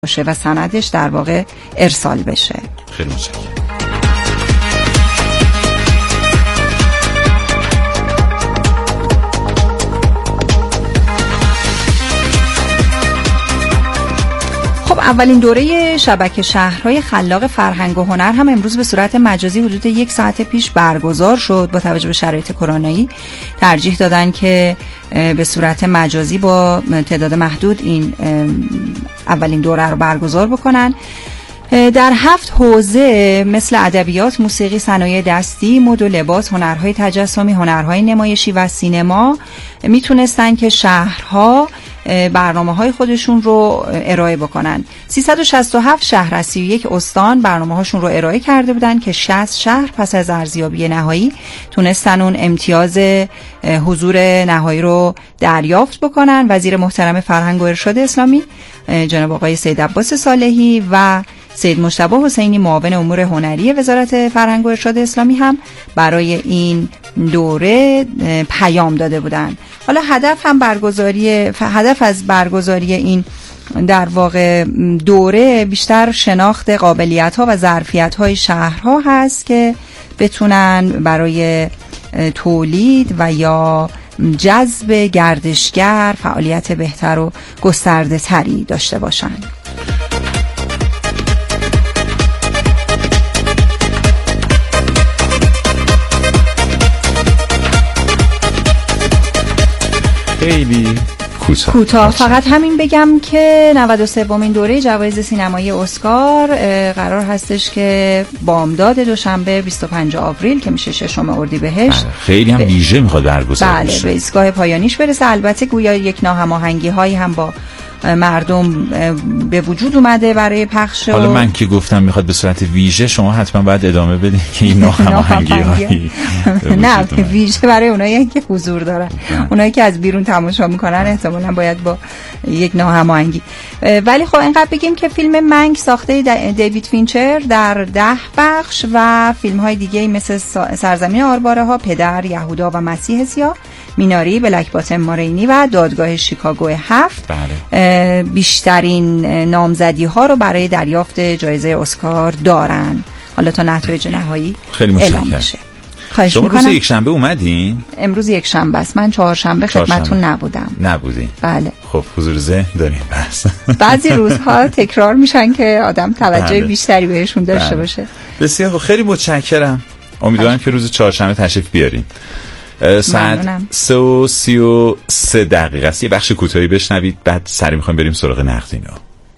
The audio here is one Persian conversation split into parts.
باشه و سندش در واقع ارسال بشه. خیلی متشکرم. خب اولین دوره شبکه شهرهای خلاق فرهنگ و هنر هم امروز به صورت مجازی حدود 1 ساعت پیش برگزار شد. با توجه به شرایط کرونایی ترجیح دادن که به صورت مجازی با تعداد محدود این اولین دوره رو برگزار بکنن. در 7 حوزه مثل ادبیات، موسیقی، صنایع دستی، مد و لباس، هنرهای تجسمی، هنرهای نمایشی و سینما میتونستن که شهرها برنامه‌های خودشون رو ارائه بکنن. 367 شهر از 31 استان برنامه‌هاشون رو ارائه کرده بودن که 60 شهر پس از ارزیابی نهایی تونستن اون امتیاز حضور نهایی رو دریافت بکنن. وزیر محترم فرهنگ و ارشاد اسلامی جناب آقای سید عباس صالحی و سید مجتبی حسینی معاون امور هنری وزارت فرهنگ و ارشاد اسلامی هم برای این دوره پیام داده بودند. حالا هدف از برگزاری این در واقع دوره بیشتر شناخت قابلیت‌ها و ظرفیت‌های شهرها هست که بتونن برای تولید و یا جذب گردشگر فعالیت بهتر و گسترده تری داشته باشن. خیلی کوتاه فقط همین بگم که 93مین دوره جوایز سینمایی اسکار قرار هستش که بامداد دوشنبه 25 آوریل که میشه 6 اردیبهشت خیلی هم ویژه میخواد برگزار بشه. بله، به ایستگاه پایانیش برسه. البته گویا یک ناهماهنگی هایی هم با مردم به وجود اومده برای پخش. حالا من که گفتم میخواد به صورت ویژه، شما حتما باید ادامه بدین که این ناهماهنگی نه ویژه برای اونایی که حضور دارن. اونایی که از بیرون تماشا میکنن احتمالاً باید با یک ناهماهنگی. ولی خب اینقدر بگیم که فیلم منگ ساخته دیوید فینچر در 10 بخش و فیلم های دیگه مثل سرزمین آرباره ها، پدر، یهودا و مسیح سیاه، میناری، بلک باتم مارینی و دادگاه شیکاگو 7 بیشترین نامزدی ها رو برای دریافت جایزه اسکار دارن. حالا تا نتایج نهایی اعلام بشه. شما روز یک شنبه اومدین؟ امروز یک شنبه است. من چهارشنبه خدمتتون نبودین؟ بله. خب حضور ذهن داریم بس. بعضی روزها تکرار میشن که آدم توجه بیشتری بهشون داشته باشه. بسیار خیلی متشکرم. امیدوارم که روز چهارشنبه تشریف بیارین. ساعت 3:33 است. یه بخش کوتاهی بشنوید، بعد سری میخوایم بریم سراغ نقدینو.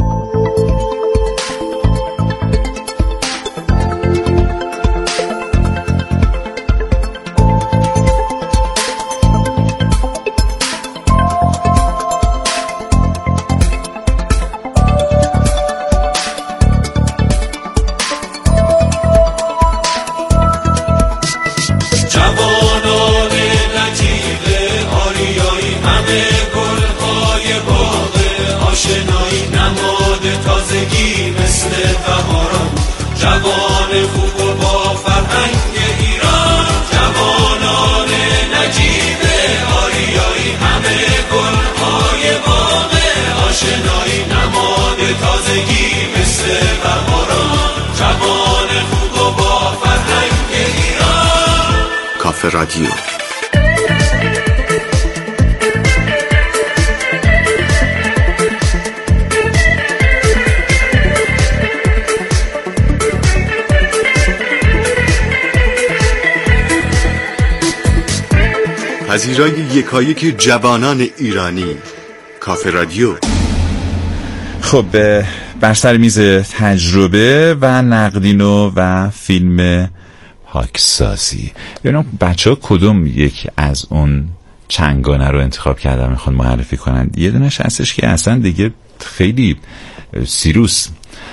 جوان خوب و با فرهنگ ایران، جوانان نجیب آریایی، همه گلهای باغ آشنایی، نماد تازگی مثل بهاران، جوان خوب و با فرهنگ ایران. کافه رادیو. پذیرای یکایک جوانان ایرانی. کافه رادیو. خب بر سر میز تجربه و نقدینو و فیلم پاکسازی. ببینم بچه ها کدوم یک از اون چنگانه رو انتخاب کردن میخوان معرفی کنن. یه دونش هستش که اصلا دیگه خیلی سیروس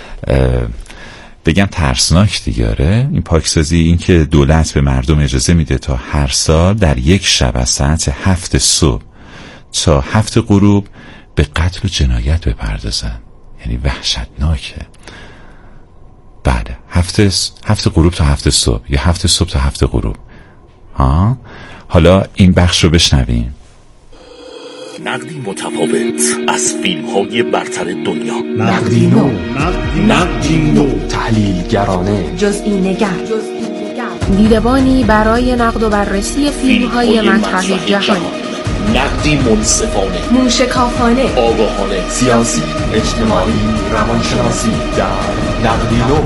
بگم ترسناک دیگاره. این پاکسازی، این که دولت به مردم اجازه میده تا هر سال در یک شب از ساعت 7 صبح تا 7 غروب به قتل و جنایت بپردازن. یعنی وحشتناکه. بعد 7 غروب تا 7 صبح یا 7 صبح تا 7 غروب. حالا این بخش رو بشنویم. نقدی متفاوت از فیلم‌های برتر دنیا. نقدی نو، تحلیلگرانه، جزئی نگر، دیدبانی برای نقد و بررسی فیلم‌های مطرح جهانی. نقدی منصفانه، موشکافانه، آگاهانه، سیاسی، اجتماعی، روانشناسی در نقدی نو.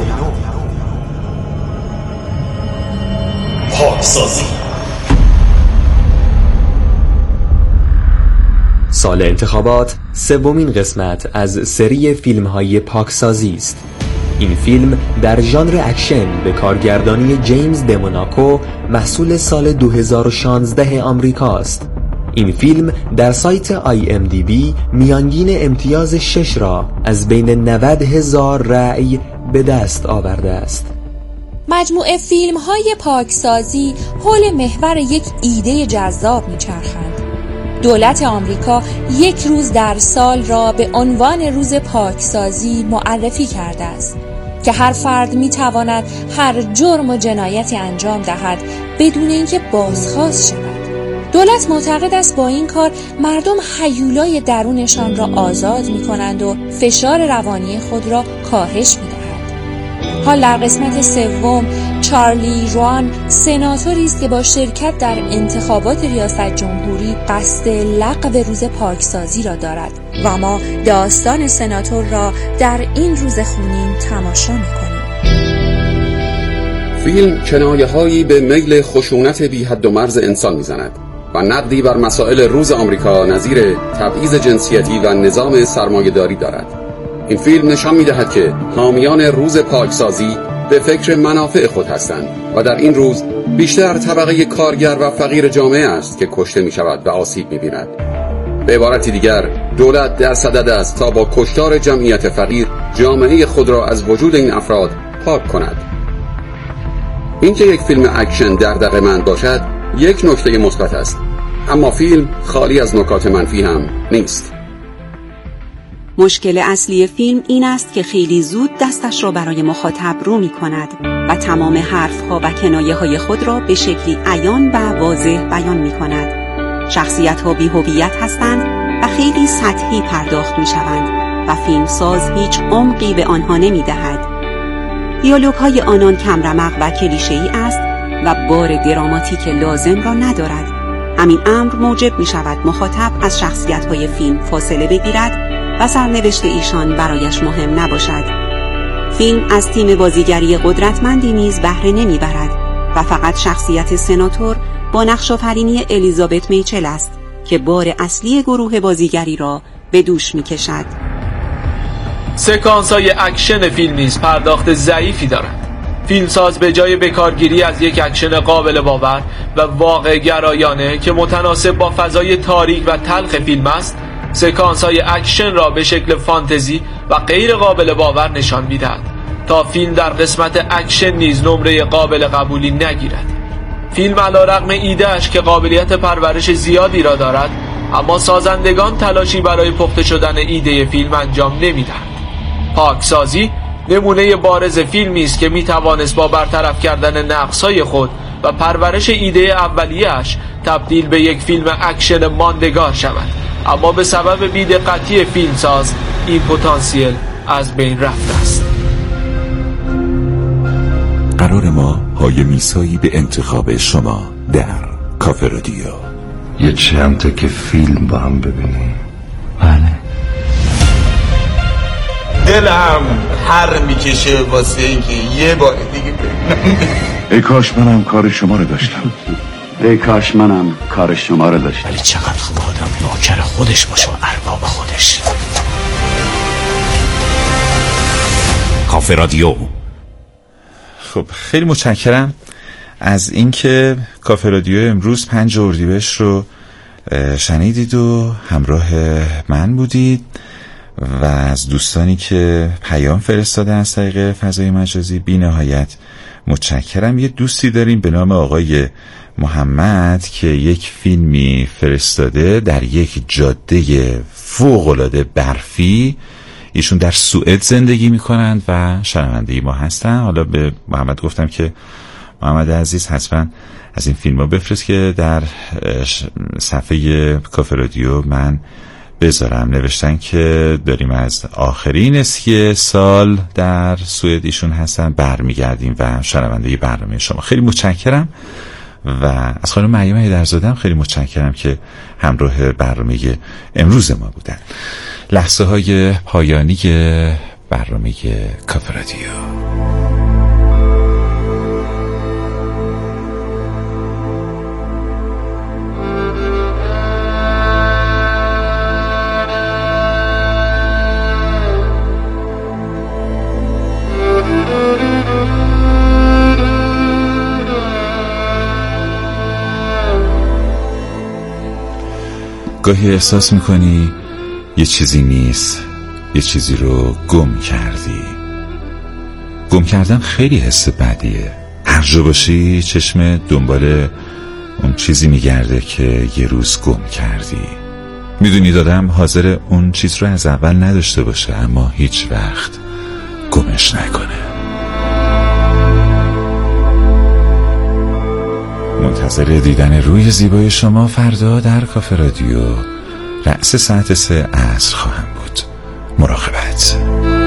پاکسازی. سال انتخابات سومین قسمت از سری فیلم‌های پاکسازی است. این فیلم در ژانر اکشن به کارگردانی جیمز دموناکو محصول سال 2016 آمریکا است. این فیلم در سایت IMDb میانگین امتیاز 6 را از بین 90,000 رأی به دست آورده است. مجموعه فیلم‌های پاکسازی حول محور یک ایده جذاب می‌چرخند. دولت آمریکا یک روز در سال را به عنوان روز پاکسازی معرفی کرده است که هر فرد می‌تواند هر جرم و جنایتی انجام دهد بدون اینکه بازخواست شود. دولت معتقد است با این کار مردم هیولای درونشان را آزاد می‌کنند و فشار روانی خود را کاهش می‌دهند. حال در قسمت سوم چارلی روان سناتوری است که با شرکت در انتخابات ریاست جمهوری قصد لغو روز پاکسازی را دارد و ما داستان سناتور را در این روز خونین تماشا می‌کنیم. فیلم کنایه‌هایی به میل خشونت بی حد و مرز انسان می‌زند و نقدی بر مسائل روز آمریکا نظیر تبعیض جنسیتی و نظام سرمایه‌داری دارد. این فیلم نشان می‌دهد که حامیان روز پاکسازی به فکر منافع خود هستند و در این روز بیشتر طبقه کارگر و فقیر جامعه است که کشته می‌شود و آسیب می‌بیند. به عبارتی دیگر دولت در صدد است تا با کشتار جمعیت فقیر جامعه خود را از وجود این افراد پاک کند. اینکه یک فیلم اکشن دغدغه‌مند باشد یک نکته مثبت است، اما فیلم خالی از نکات منفی هم نیست. مشکل اصلی فیلم این است که خیلی زود دستش را برای مخاطب رو می کند و تمام حرفها و کنایه های خود را به شکلی عیان و واضح بیان می کند. شخصیت ها بی هویت هستند و خیلی سطحی پرداخت می شوند و فیلمساز هیچ عمقی به آنها نمی دهد. دیالوگ های آنان کمرمق و کلیشه‌ای است و بار دراماتیک لازم را ندارد. همین امر موجب می شود مخاطب از شخصیت های فیلم فاصله بگیرد و سرنوشت ایشان برایش مهم نباشد. فیلم از تیم بازیگری قدرتمندی نیز بهره نمیبرد و فقط شخصیت سناتور با نقش‌آفرینی الیزابت میچل است که بار اصلی گروه بازیگری را به دوش میکشد. سکانس‌های اکشن فیلم نیز پرداخت ضعیفی دارند. فیلمساز به جای بکارگیری از یک اکشن قابل باور و واقع گرایانه که متناسب با فضای تاریک و تلخ فیلم است، سکانس‌های اکشن را به شکل فانتزی و غیر قابل باور نشان می‌دهد تا فیلم در قسمت اکشن نیز نمره قابل قبولی نگیرد. فیلم علیرغم ایده‌اش که قابلیت پرورش زیادی را دارد، اما سازندگان تلاشی برای پخته شدن ایده فیلم انجام نمی‌دهند. پاکسازی نمونه بارز فیلمی است که می‌توانست با برطرف کردن نقص‌های خود و پرورش ایده اولیه‌اش تبدیل به یک فیلم اکشن ماندگار شود، اما به سبب بی‌دقتی فیلمساز این پتانسیل از بین رفته است. قرار ما پای میسایی به انتخاب شما در کافه رادیو. یه چند تا که فیلم با هم ببینیم. بله. دلم هر میکشه واسه اینکه یه بار دیگه ببینم. ای کاش منم کار شما رو داشتم. ای کاش منم کار شما رو داشتم. ولی چقدر خوب آدم نوکر خودش باشه و ارباب خودش. کافه رادیو. خب خیلی متشکرم از اینکه کافه رادیو امروز 5 اردیبهشت رو شنیدید و همراه من بودید و از دوستانی که پیام فرستادن از طریق فضای مجازی بی نهایت متشکرم. یه دوستی داریم به نام آقای محمد که یک فیلمی فرستاده در یک جاده فوق‌العاده برفی. ایشون در سوئد زندگی میکنند و شنونده ما هستن. حالا به محمد گفتم که محمد عزیز حتما از این فیلم ها بفرست که در صفحه کافه رادیو من بذارم. نوشتن که داریم از آخرین اسکی سال در سوئد ایشون هستن، برمیگردیم و شنونده برنامه شما. خیلی متشکرم و از خانم مریم حیدرزاده هم خیلی متشکرم که همراه برنامه امروز ما بودن. لحظه های پایانی برنامه کافه رادیو. گاهی احساس میکنی یه چیزی نیست، یه چیزی رو گم کردی. گم کردن خیلی حس بدیه. هر جا باشی چشم دنبال اون چیزی میگرده که یه روز گم کردی. میدونی آدم حاضر اون چیز رو از اول نداشته باشه اما هیچ وقت گمش نکنه. منتظر دیدن روی زیبای شما فردا در کافه رادیو رأس ساعت 3 عصر خواهم بود. مراقبت.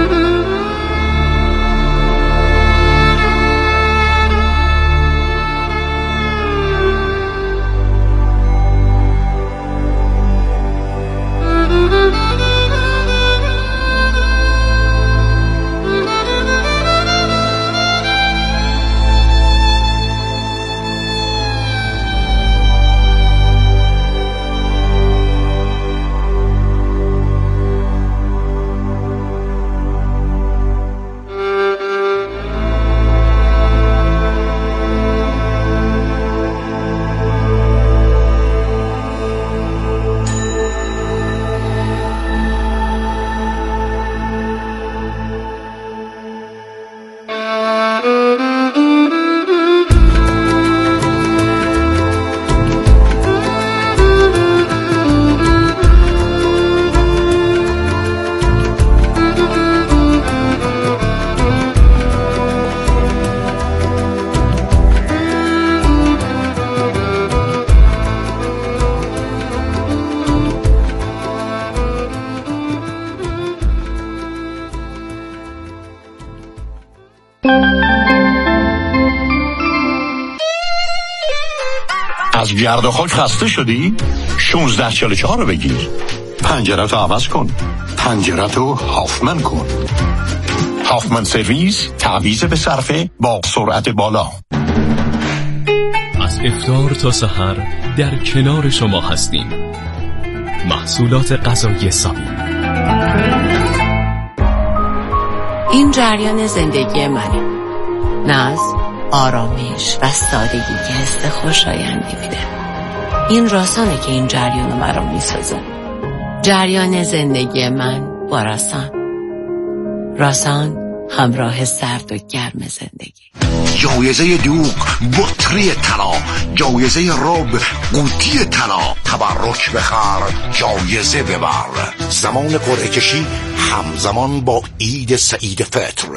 از گرد و خاک خسته شدی؟ 1644 رو بگیر. پنجره‌تو عوض کن. پنجره‌تو هافمن کن. هافمن سرویس، تعویض به صرفه با سرعت بالا. از افطار تا سحر در کنار شما هستیم. محصولات غذایی سابی. این جریان زندگی منه. ناز، آرامش و سادگی که حس خوشایندی میده. این راسانه که این جریان رو برام میسازه. جریان زندگی من با راسان. راسان همراه سرد و گرم زندگی. جایزه دوغ بطری طلا، جایزه رب قوطی طلا، تبرک بخر جایزه ببر. زمان قرعه کشی همزمان با عید سعید فطر.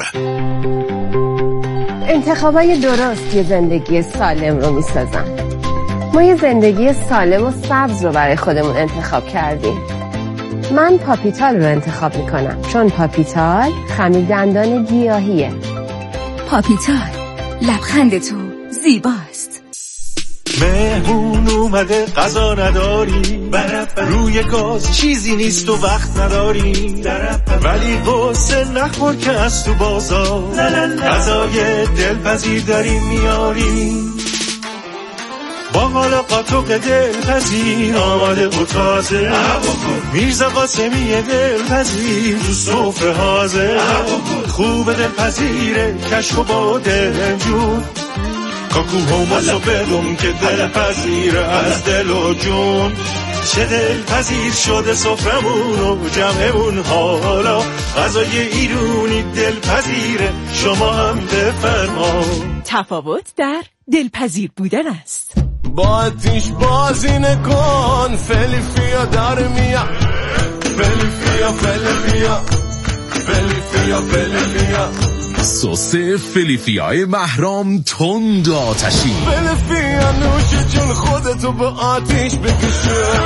انتخابای درست یه زندگی سالم رو میسازن. ما یه زندگی سالم و سبز رو برای خودمون انتخاب کردیم. من پاپیتال رو انتخاب میکنم چون پاپیتال خمیر دندان گیاهیه. پاپیتال، لبخند تو زیباست. مهمون اومده غذا نداری، روی گاز چیزی نیست و وقت نداری، ولی قصه نخور که از تو بازار غذای دلپذیر داری میاری. با حال قاطق دلپذیر آماده و تازه، میرزا قاسمی دلپذیر تو سفره حاضر. خوب دلپذیره کشف و با دلجون، کاکو هماسو بدون که دلپذیره از دل و جون. چه دلپذیر شده سفرمون و جمعمون، حالا غذای ایرونی دلپذیره، شما هم بفرما. تفاوت در دلپذیر بودن است. با آتیش بازی نکن، فلیفیا در میاد، فلیفیا فلیفیا فلیفیا فلیفیا سس فلیفیای محرام تند آتشی. فلیفیا نوش جون خودتو به آتیش بکشن.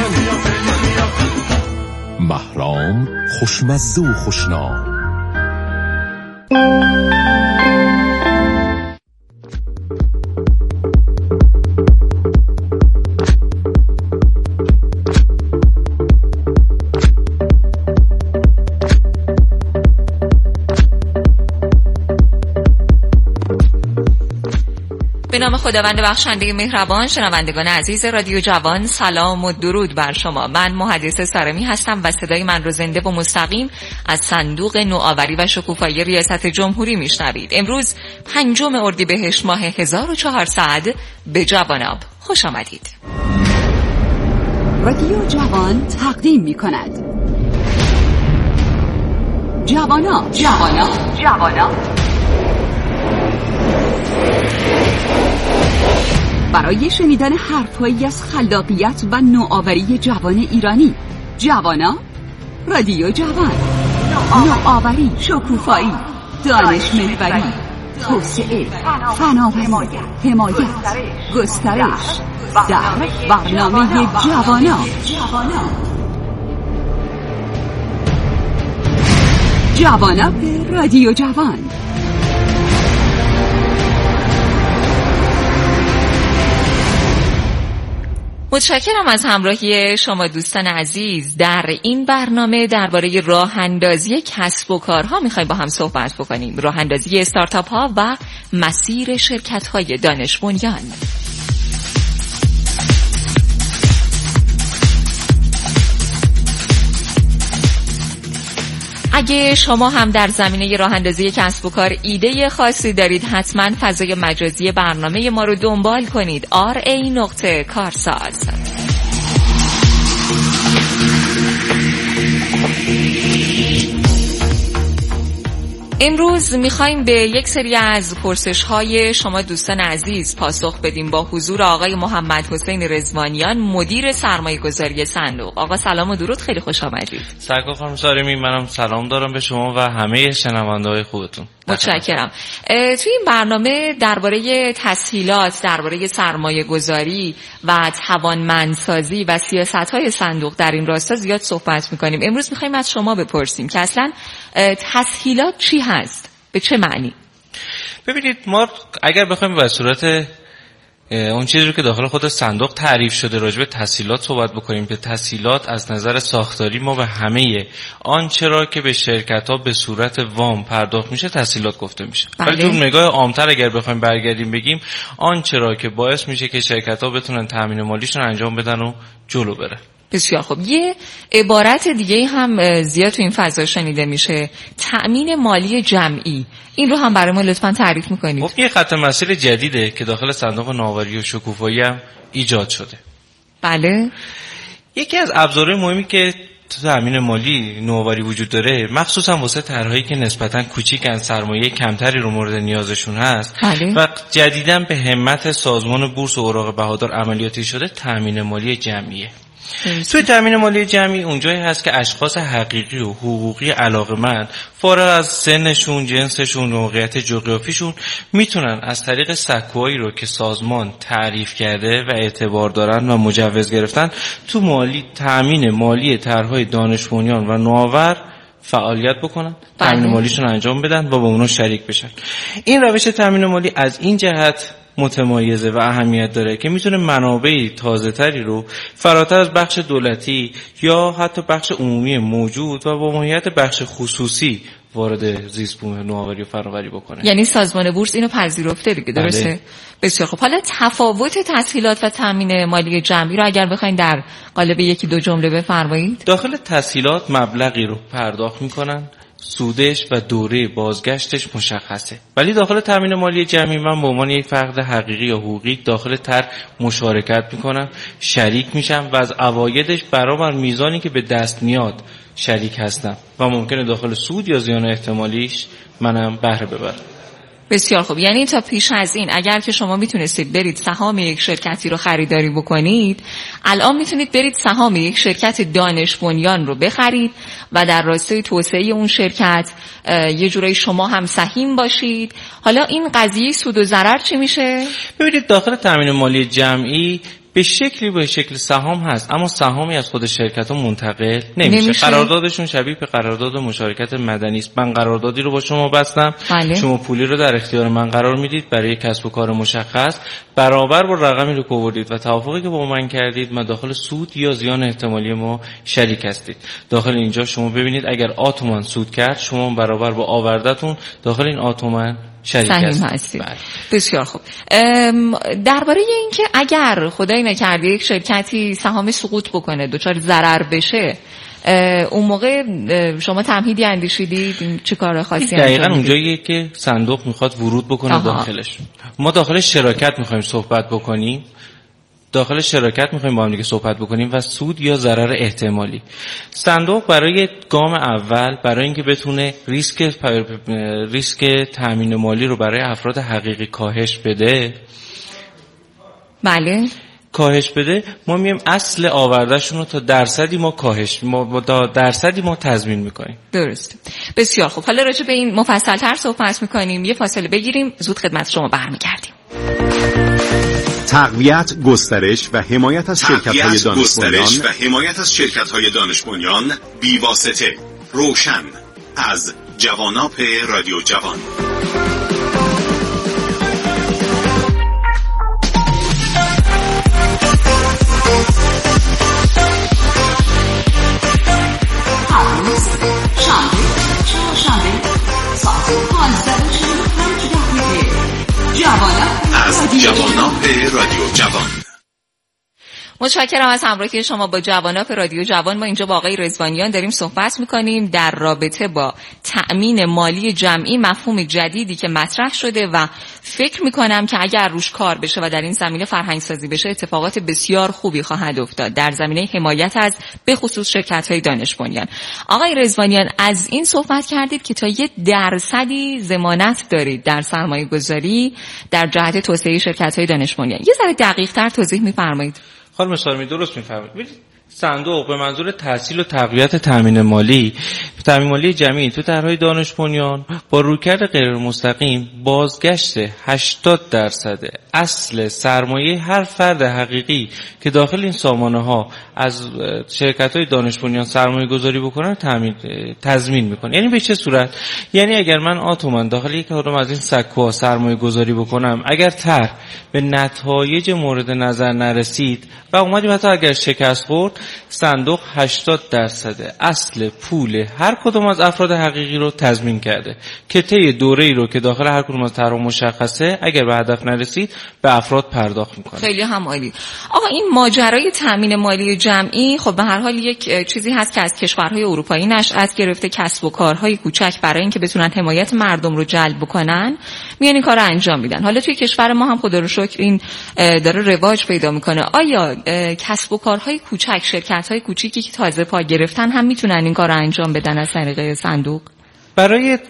محرام خوشمزه و خوشنام. به نام خداوند بخشنده مهربان. شنوندگان عزیز رادیو جوان، سلام و درود بر شما. من محدثه سارمی هستم و صدای من رو زنده و مستقیم از صندوق نوآوری و شکوفایی ریاست جمهوری میشنوید. امروز 5 اردیبهشت ماه 1400 به جواناب خوش آمدید. رادیو جوان تقدیم می کند جواناب. برای شنیدن حرفهایی از خلاقیت و نوآوری جوان ایرانی. جواناب، رادیو جوان. نوآوری، شکوفایی، دانش محوری، توسعه، فناوری، حمایت، گسترش در برنامه جواناب. جواناب رادیو جوان. متشکرم از همراهی شما دوستان عزیز. در این برنامه درباره راه اندازی کسب و کارها میخوایم با هم صحبت بکنیم. راه اندازی استارتاپ ها و مسیر شرکت های دانش بنیان. اگه شما هم در زمینه راه اندازی کسب و کار ایده خاصی دارید، حتما فضای مجازی برنامه ما رو دنبال کنید. ra.karsaaz. امروز میخوایم به یک سری از پرسش‌های شما دوستان عزیز پاسخ بدیم با حضور آقای محمد حسین رضوانیان، مدیر سرمایه‌گذاری صندوق. آقا سلام و درود، خیلی خوش آمدید. سرکار خانم سارمی، منم سلام دارم به شما و همه شنونده‌های خوبتون. متشکرم. توی این برنامه درباره تسهیلات، درباره سرمایه‌گذاری و توانمندسازی و سیاست‌های صندوق در این راستا زیاد صحبت می‌کنیم. امروز می‌خوایم از شما بپرسیم که اصلاً تسهیلات چی هست؟ به چه معنی؟ ببینید، ما اگر بخوایم به صورت اون چیزی رو که داخل خود صندوق تعریف شده راجع به تسهیلات صحبت بکنیم، که تسهیلات از نظر ساختاری ما به همه آنچه را که به شرکت‌ها به صورت وام پرداخت میشه تسهیلات گفته میشه. ولی تو نگاه عام‌تر اگر بخوایم برگردیم بگیم آنچه را که باعث میشه که شرکت‌ها بتونن تامین مالیشون انجام بدن و جلو بره. بسیار خوب. یه عبارت دیگه هم زیاد تو این فضا شنیده میشه، تأمین مالی جمعی. این رو هم برای ما لطفاً تعریف میکنید. خب این خط مسیر جدیده که داخل صندوق نوآوری و شکوفایی هم ایجاد شده. بله. یکی از ابزارهای مهمی که تو تأمین مالی نوآوری وجود داره، مخصوصا واسه طرحهایی که نسبتاً کوچیکن، سرمایه کمتری رو مورد نیازشون هست و جدیداً به همت سازمان بورس و اوراق بهادار عملیاتی شده، تأمین مالی جمعیه. توی تامین مالی جمعی اونجایی هست که اشخاص حقیقی و حقوقی علاقه‌مند فارغ از سنشون، جنسشون، موقعیت جغرافیشون میتونن از طریق سکوهایی رو که سازمان تعریف کرده و اعتبار دارن و مجوز گرفتن تو تامین مالی طرح‌های دانش بنیان و نوآور فعالیت بکنن، تامین مالیشون انجام بدن و با اونا شریک بشن. این روش تامین مالی از این جهت متمایزه و اهمیت داره که میتونه منابع تازه‌تری رو فراتر از بخش دولتی یا حتی بخش عمومی موجود و با ماهیت بخش خصوصی وارد زیست بوم نوآوری و فناوری بکنه. یعنی سازمان بورس اینو پذیرفته دیگه، درسته؟ بله. بسیار خوب. حالا تفاوت تسهیلات و تامین مالی جمعی رو اگر بخواید در قالب 1-2 جمله بفرمایید. داخل تسهیلات مبلغی رو پرداخت میکنن، سودش و دوره بازگشتش مشخصه. ولی داخل تامین مالی جمعی من به عنوان یک فرد حقیقی یا حقوقی داخل طرح مشارکت میکنم، شریک میشم و از عوایدش برابر میزانی که به دست میاد شریک هستم و ممکنه داخل سود یا زیان احتمالیش منم بهره ببرم. بسیار خوب. یعنی تا پیش از این اگر که شما میتونستید برید سهام یک شرکتی رو خریداری بکنید، الان میتونید برید سهام یک شرکت دانش بنیان رو بخرید و در راستای توسعه اون شرکت یه جورایی شما هم سهیم باشید. حالا این قضیه سود و ضرر چی میشه؟ ببینید داخل تامین مالی جمعی به شکل سهام هست، اما سهامی از خود شرکت ها منتقل نمیشه. قراردادشون شبیه به قرارداد مشارکت مدنی است. من قراردادی رو با شما بستم، شما پولی رو در اختیار من قرار میدید برای کسب و کار مشخص، برابر با رقمی رو که آوردید و توافقی که با من کردید، من داخل سود یا زیان احتمالی ما شریک هستید. داخل اینجا شما ببینید اگر آتومن سود کرد، شما برابر با آوردتون داخل این آتومن شریک هستید. بسیار خوب. درباره اینکه اگر خدای نکرده یک شرکتی سهام سقوط بکنه، دچار ضرر بشه، اون موقع شما تمهیدی اندیشیدید؟ چه کار خاصی انجام میدید؟ دقیقاً اونجاییه که صندوق میخواد ورود بکنه داخلش. ما داخل شراکت میخوایم صحبت بکنیم، داخل شراکت میخوایم با هم دیگه صحبت بکنیم و سود یا ضرر احتمالی. صندوق برای گام اول، برای اینکه بتونه ریسک تامین مالی رو برای افراد حقیقی کاهش بده، ما میایم اصل آوردهشون رو تا درصدی ما تضمین میکنیم. درست. بسیار خوب. حالا راجع به این مفصل‌تر صحبت میکنیم. یه فاصله بگیریم، زود خدمت شما برمیگردیم. تقویت، گسترش و حمایت از شرکت‌های دانش بنیان بی واسطه. روشن از جواناپ رادیو جوان. از جواناپ رادیو جوان. متشکرم از همراهی شما با جواناپ رادیو جوان. ما اینجا با آقای رضوانیان داریم صحبت میکنیم در رابطه با تأمین مالی جمعی، مفهوم جدیدی که مطرح شده و فکر میکنم که اگر روش کار بشه و در این زمینه فرهنگ سازی بشه، اتفاقات بسیار خوبی خواهد افتاد در زمینه حمایت از به خصوص شرکت‌های دانش بنیان. آقای رضوانیان، از این صحبت کردید که تا 1% ضمانت دارید در سرمایه گذاری در جهت توسعه شرکت‌های دانش بنیان. یه ذره دقیق‌تر توضیح می‌فرمایید؟ خانم سارمی درست می‌فرمایید. صندوق به منظور تسهیل و تقویت تامین مالی جمعی تو طرح‌های دانش بنیان با رویکرد غیر مستقیم بازگشت 80% اصل سرمایه هر فرد حقیقی که داخل این سامانه‌ها از شرکت‌های دانش بنیان سرمایه گذاری بکنن تضمین میکنه. یعنی به چه صورت؟ یعنی اگر من آتومن داخل یک کدوم از این سکوها سرمایه گذاری بکنم، اگر طرح به نتایج مورد نظر نرسید و اومدیم حتی اگر شکست خورد، صندوق 80% اصل پول هر کدوم از افراد حقیقی رو تضمین کرده که طی دوره‌ای رو که داخل هر کدوم از طرح مشخصه، اگر به هدف نرسید به افراد پرداخت میکنه. خیلی هم عالی. آقا این ماجرای تامین مالی جمعی خب به هر حال یک چیزی هست که از کشورهای اروپایی نشأت گرفته. کسب و کارهای کوچک برای اینکه بتونن حمایت مردم رو جلب بکنن میان این کارو انجام میدن. حالا توی کشور ما هم خدا رو شکر این داره رواج پیدا میکنه. آیا کسب و کارهای کوچک، شرکت‌های کوچیکی که تازه پا گرفتن هم میتونن این کارو انجام بدن از طریق صندوق؟ برای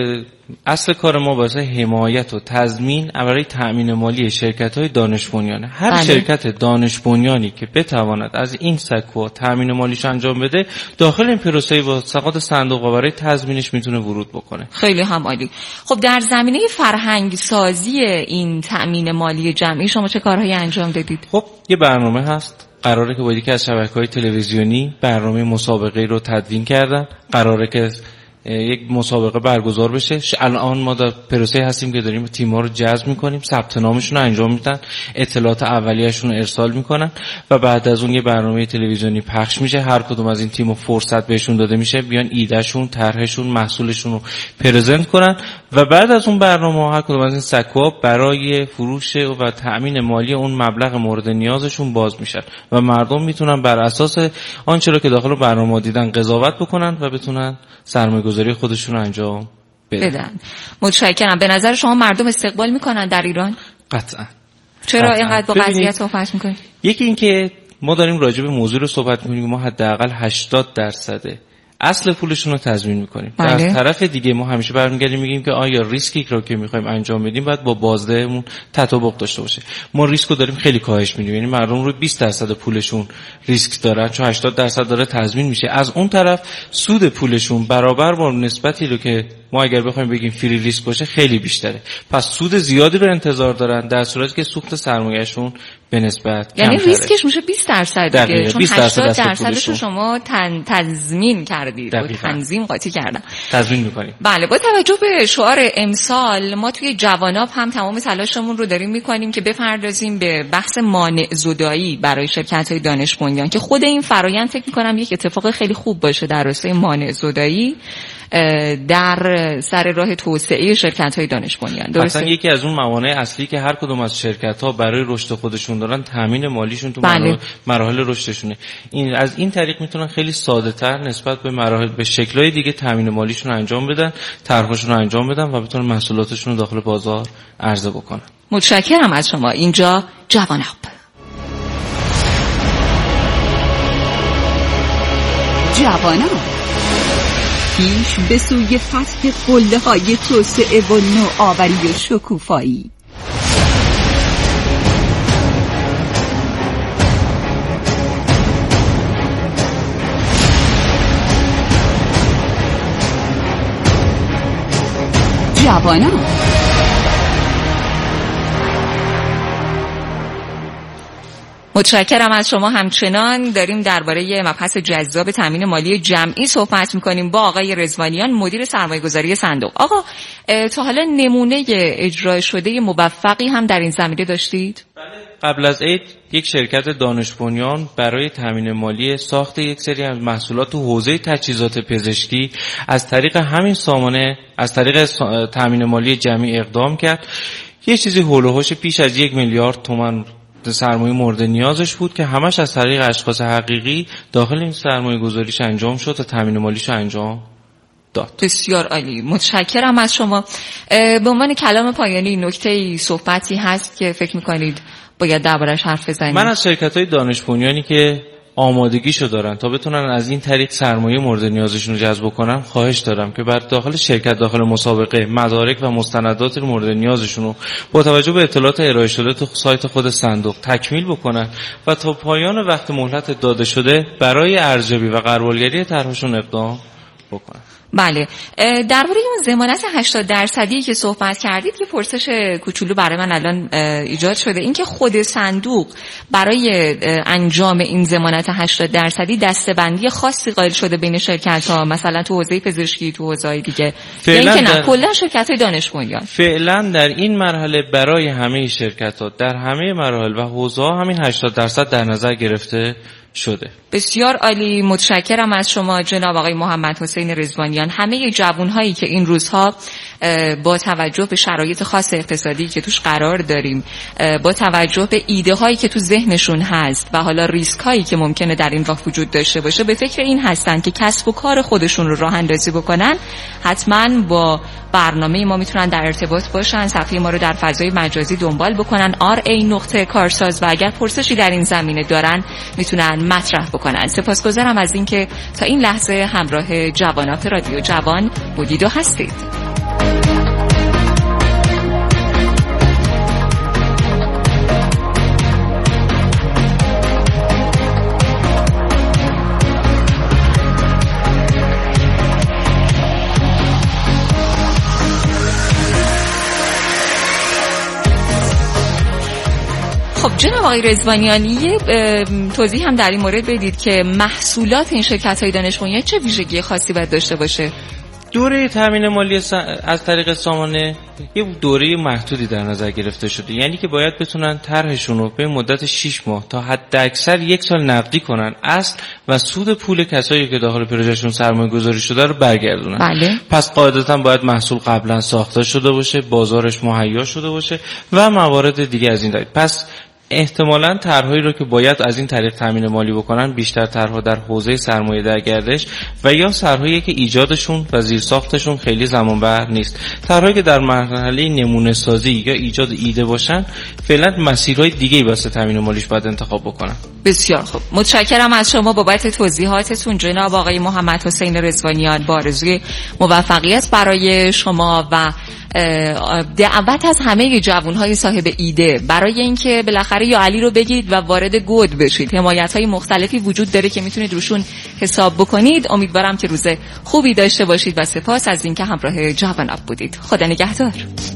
اصل کار ما واسه حمایت و تضمین برای تأمین مالی شرکت‌های دانش بنیانه. هر شرکت دانش بنیانی که بتواند از این سکوها تأمین مالیش انجام بده، داخل این پروسه واسطات صندوق و برای تضمینش میتونه ورود بکنه. خیلی هم عالی. خب در زمینه فرهنگ سازی این تأمین مالی جمعی شما چه کارهایی انجام دادید؟ خب یه برنامه هست، قراره که با یکی از شبکه‌های تلویزیونی برنامه مسابقه رو تدوین کردن. قراره که یک مسابقه برگزار بشه. الان ما در پروسه هستیم که داریم تیم‌ها رو جذب می‌کنیم، ثبت نامشون رو انجام میدن، اطلاعات اولیه‌شون رو ارسال می‌کنن و بعد از اون یه برنامه تلویزیونی پخش میشه. هر کدوم از این تیم‌ها فرصت بهشون داده میشه بیان ایدهشون، طرحشون، محصولشون رو پرزنت کنن و بعد از اون برنامه هر کدوم از این سکوها برای فروش و تأمین مالی اون مبلغ مورد نیازشون باز میشن و مردم میتونن بر اساس آنچه که داخل برنامه دیدن قضاوت بکنن و بتونن سرمایه‌گذاری خودشون رو انجام بدن. متشکرم. به نظر شما مردم استقبال میکنن در ایران؟ قطعا. چرا اینقدر با قضیه صحبت میکنید؟ یکی این که ما داریم راجع به موضوع رو صحبت میکنیم، ما حداقل 80% اصل پولشون رو تضمین میکنیم. از طرف دیگه ما همیشه برمیگردیم میگیم که آیا ریسکی رو که میخوایم انجام بدیم باید با بازدهمون تطابق داشته باشه. ما ریسک رو داریم خیلی کاهش میدیم، یعنی مردم رو 20% پولشون ریسک دارن چون 80% داره تضمین میشه. از اون طرف سود پولشون برابر با نسبتی رو که ما اگر بخوایم بگیم فری ریسک باشه خیلی بیشتره، پس سود زیادی رو انتظار دارن در صورتی که سوخت سرمایه‌شون به نسبت یعنی ریسکش میشه 20% دیگه، چون 80% رو شما تضمین کردید و تنظیم قاطی کردن تضمین می‌کنید. بله، با توجه به شعار امسال ما توی جواناب هم تمام تلاشمون رو داریم می‌کنیم که بپردازیم به بحث مانع زدایی برای شرکت‌های دانش بنیان که خود این فرآیند فکر می‌کنم یک اتفاق خیلی خوب باشه در راستای مانع زدایی در سر راه توسعه شرکت‌های دانش بنیان. درسته؟ یکی از اون موانع اصلی که هر کدوم از شرکت‌ها برای رشد خودشون دارن تامین مالیشون تو مراحل رشدشونه. این از این طریق میتونن خیلی ساده‌تر نسبت به مراحل به شکل‌های دیگه تامین مالیشون انجام بدن، طرحشون رو انجام بدن و بتونن محصولاتشون رو داخل بازار عرضه بکنن. متشکرم از شما. اینجا جواناب. پیش به سوی فتح قله‌های توسعه و نوآوری و شکوفایی. جوانان متشکرم از شما. همچنان داریم درباره مبحث جذاب تامین مالی جمعی صحبت می‌کنیم با آقای رضوانیان، مدیر سرمایه‌گذاری صندوق. آقا تا حالا نمونه اجرا شده موفقی هم در این زمینه داشتید؟ قبل از عید یک شرکت دانش بنیان برای تامین مالی ساخت یک سری از محصولات تو حوزه تجهیزات پزشکی از طریق همین سامانه از طریق تامین مالی جمعی اقدام کرد. یه چیزی هول و هوش پیش از 1 میلیارد تومان سرمایه مورد نیازش بود که همش از طریق اشخاص حقیقی داخل این سرمایه گذاریش انجام شد و تامین مالیش انجام داد. بسیار عالی، متشکرم از شما. به عنوان کلام پایانی نکته‌ای صحبتی هست که فکر می‌کنید باید دربارش حرف بزنید؟ من از شرکت‌های دانش بنیانی که آمادگیشو دارن تا بتونن از این طریق سرمایه مورد نیازشون رو جذب کنن خواهش دارم که بر داخل شرکت داخل مسابقه مدارک و مستندات مورد نیازشون رو با توجه به اطلاعات ارائه شده تو سایت خود صندوق تکمیل بکنن و تا پایان وقت مهلت داده شده برای ارزیابی و غربالگری طرحشون اقدام بکنن. بله، درباره اون ضمانت 80% که صحبت کردید که پرسش کوچولو برای من الان ایجاد شده، این که خود صندوق برای انجام این ضمانت 80% دسته‌بندی خاصی قائل شده بین شرکت‌ها، مثلا تو حوزه پزشکی، تو حوزه‌های دیگه، یعنی که نه کلا شرکت‌های دانش بنیان؟ فعلا در این مرحله برای همه شرکت‌ها در همه مراحل و حوزه‌ها همین 80% در نظر گرفته شده. بسیار عالی، متشکرم از شما جناب آقای محمد حسین رضوانیان. همه جوانهایی که این روزها با توجه به شرایط خاص اقتصادی که توش قرار داریم، با توجه به ایده هایی که تو ذهنشون هست و حالا ریسک هایی که ممکنه در این راه وجود داشته باشه، به فکر این هستن که کسب و کار خودشون رو راه اندازی بکنن، حتما با برنامه ما میتونن در ارتباط باشن. صفحه ما رو در فضای مجازی دنبال بکنن ra.کارساز و اگر پرسشی در این زمینه دارن میتونن مطرح بکنن. سپاسگزارم از اینکه تا این لحظه همراه جوانات رادیو جوان بودید و هستید. خب جناب آقای رضوانیان، یه توضیح هم در این مورد بدید که محصولات این شرکت‌های دانش بنیان چه ویژگی خاصی باید داشته باشه؟ دوره تامین مالی از طریق سامانه یه دوره محدودی در نظر گرفته شده، یعنی که باید بتونن طرحشون رو به مدت 6 ماه تا حد اکثر 1 سال نقدی کنن، اصل و سود پول کسایی که داخل پروژهشون سرمایه گذاری شده رو برگردونن. بله. پس قاعدتا باید محصول قبلا ساخته شده باشه، بازارش مهیا شده باشه و موارد دیگه از این دارید. پس احتمالاً طرحهایی رو که باید از این طریق تامین مالی بکنن بیشتر طرحها در حوزه سرمایه در گردش و یا طرحهایی که ایجادشون و زیرساختشون خیلی زمانبر نیست. طرحهایی که در مرحله نمونه سازی یا ایجاد ایده باشن فعلا مسیرهای دیگه‌ای واسه تامین مالیش باید انتخاب بکنن. بسیار خوب، متشکرم از شما بابت توضیحاتتون جناب آقای محمد حسین رضوانیان. با آرزوی موفقیت برای شما و دعوت از همه جوانهای صاحب ایده برای اینکه بالاخره یا علی رو بگید و وارد گود بشید. حمایت‌های مختلفی وجود داره که میتونید روشون حساب بکنید. امیدوارم که روز خوبی داشته باشید و سپاس از اینکه همراه جواناب بودید. خدا نگهدار.